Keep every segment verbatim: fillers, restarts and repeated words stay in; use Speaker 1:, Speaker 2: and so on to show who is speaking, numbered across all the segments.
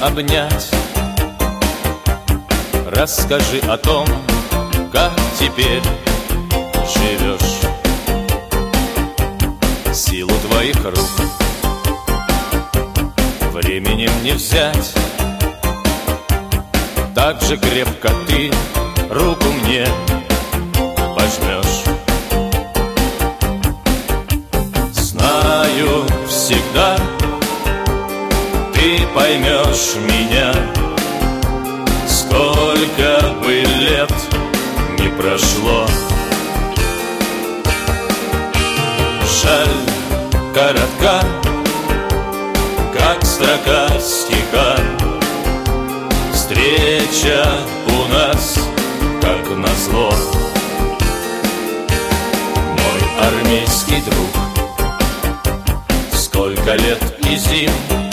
Speaker 1: обнять. Расскажи о том, как теперь живешь. Силу твоих рук временем не взять. Так же крепко ты руку мне пожмешь. Знаю, всегда ты поймешь меня. Сколько бы лет не прошло, жаль коротка, как строка стиха. Встреча у нас, как назло. Мой армейский друг, сколько лет и зим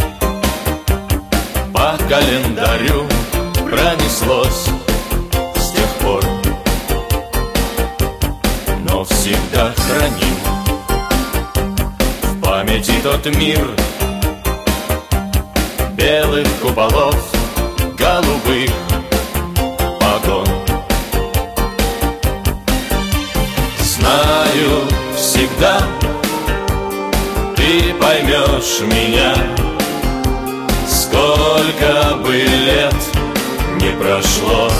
Speaker 1: по календарю пронеслось с тех пор, но всегда храним в памяти тот мир белых куполов, голубых погон. Знаю, всегда ты поймешь меня. Сколько бы лет не прошло,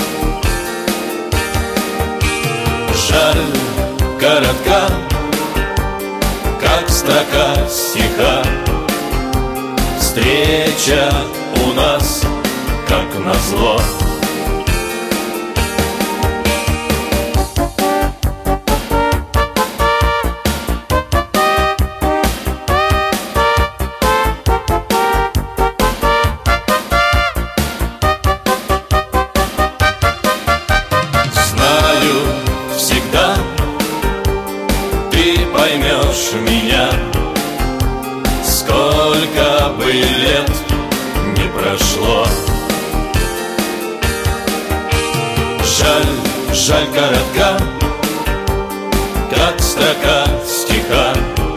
Speaker 1: жаль коротка, как строка стиха. Встреча у нас, как назло. Знаю, всегда ты поймешь меня. Сколько бы лет не прошло, жаль, жаль коротка, как строка стиха.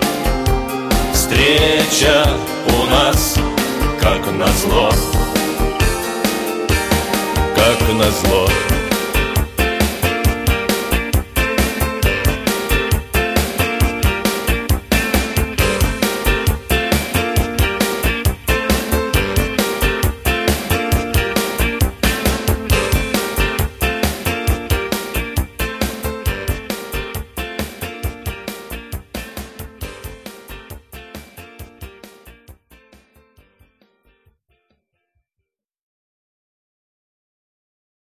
Speaker 1: Встреча у нас, как назло, как назло.